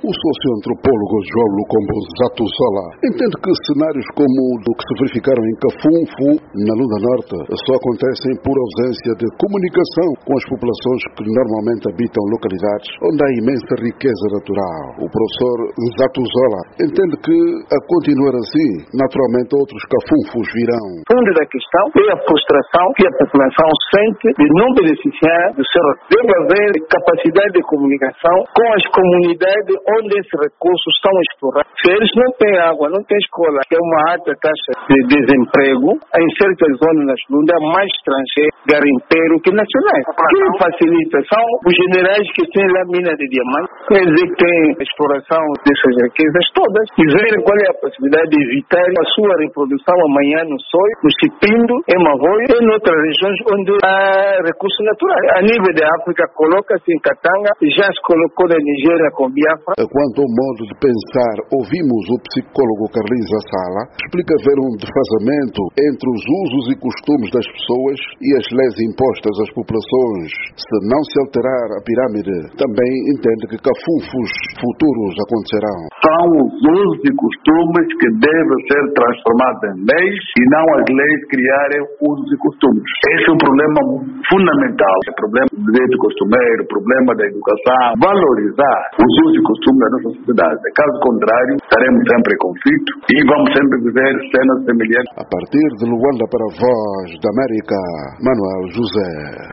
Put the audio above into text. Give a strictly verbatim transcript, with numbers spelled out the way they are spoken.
O socio-antropólogo João Lucombo Zatusola entende que cenários como o que se verificaram em Cafunfu, na Lunda Norte, só acontecem por ausência de comunicação com as populações que normalmente habitam localidades onde há imensa riqueza natural. O professor Zatusola entende que, a continuar assim, naturalmente outros Cafunfus virão. O fundo da questão é a frustração que a população sente de não beneficiar do seu recurso. Deve haver capacidade de comunicação com as comunidades onde esses recursos estão explorados. Se eles não têm água, não têm escola, que é uma alta taxa de desemprego, em certas zonas das Lundas há mais estrangeiros, garimpeiros que nacionais. Quem facilita são os generais que têm lá mina de diamante, quer dizer que têm a exploração dessas riquezas todas, e verem qual é a possibilidade de evitar a sua reprodução amanhã no Soi, no Cipindo, em Mavoio e em outras regiões onde há recursos naturais. A nível da África, coloca-se em Katanga, já se colocou na Nigéria com Biafra. Quanto ao modo de pensar, ouvimos o psicólogo Carlinhos Assala explica haver um defasamento entre os usos e costumes das pessoas e as leis impostas às populações. Se não se alterar a pirâmide, também entende que cafunfos futuros acontecerão. São os usos e costumes que devem ser transformados em leis e não as leis criarem usos e costumes. Esse é um problema fundamental. É o problema do direito costumeiro, o problema da educação. Valorizar os usos e costumes da nossa sociedade. Caso contrário, estaremos sempre em conflito e vamos sempre viver cenas semelhantes. A partir de Luanda para a Voz da América, Manuel José.